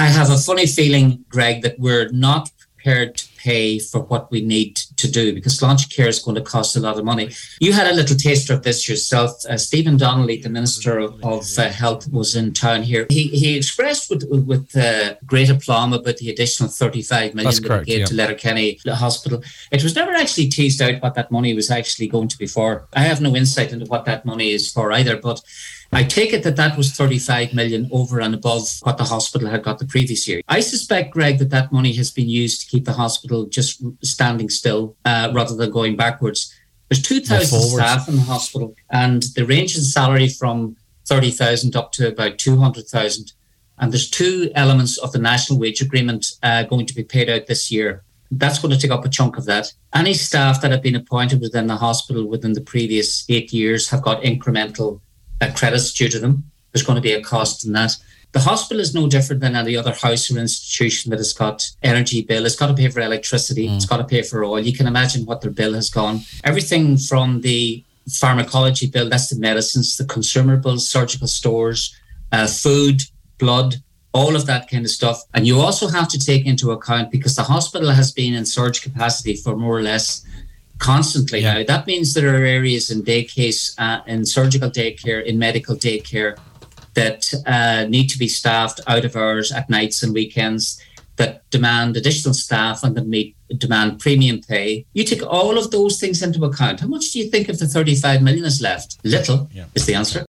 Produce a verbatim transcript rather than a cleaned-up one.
I have a funny feeling, Greg, that we're not prepared to pay for what we need to do, because Sláinte Care is going to cost a lot of money. You had a little taster of this yourself. Uh, Stephen Donnelly, the Minister of, of uh, Health, was in town here. He he expressed with with uh, great aplomb about the additional thirty-five million That's that correct, he gave yeah. to Letterkenny Hospital. It was never actually teased out what that money was actually going to be for. I have no insight into what that money is for either, but I take it that that was thirty-five million over and above what the hospital had got the previous year. I suspect, Greg, that that money has been used to keep the hospital just standing still uh, rather than going backwards. There's two thousand staff in the hospital, and they range in salary from thirty thousand up to about two hundred thousand. And there's two elements of the National Wage Agreement uh, going to be paid out this year. That's going to take up a chunk of that. Any staff that have been appointed within the hospital within the previous eight years have got incremental Uh, credits due to them. There's going to be a cost in that. The hospital is no different than any other house or institution that has got energy bill. It's got to pay for electricity. Mm. It's got to pay for oil. You can imagine what their bill has gone. Everything from the pharmacology bill, that's the medicines, the consumables, surgical stores, uh, food, blood, all of that kind of stuff. And you also have to take into account, because the hospital has been in surge capacity for more or less constantly. Yeah. Now, that means there are areas in day case, uh, in surgical daycare, in medical daycare that uh, need to be staffed out of hours at nights and weekends, that demand additional staff and that meet, demand premium pay. You take all of those things into account. How much do you think of the thirty-five million is left? Little yeah. is the answer.